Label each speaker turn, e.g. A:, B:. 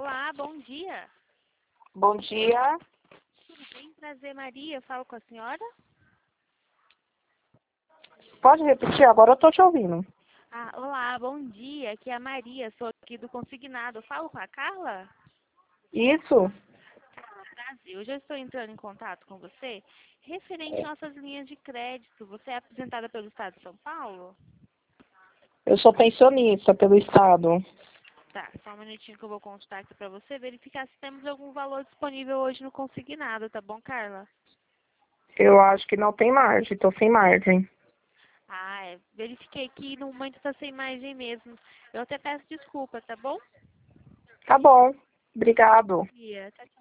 A: Olá, bom dia.
B: Bom dia.
A: Tudo bem? Prazer, Maria. Falo com a senhora?
B: Pode repetir? Agora eu estou te ouvindo.
A: Olá, bom dia. Aqui é a Maria, sou aqui do Consignado. Falo com a Carla?
B: Isso?
A: Brasil, eu já estou entrando em contato com você referente às nossas linhas de crédito. Você é apresentada pelo Estado de São Paulo?
B: Eu sou pensionista pelo Estado.
A: Tá, só um minutinho que eu vou consultar aqui para você verificar se temos algum valor disponível hoje no Consignado, tá bom, Carla?
B: Eu acho que não tem margem, estou sem margem.
A: Verifiquei que no momento está sem margem mesmo. Eu até peço desculpa, tá bom?
B: Tá bom. Obrigado.
A: Tchau,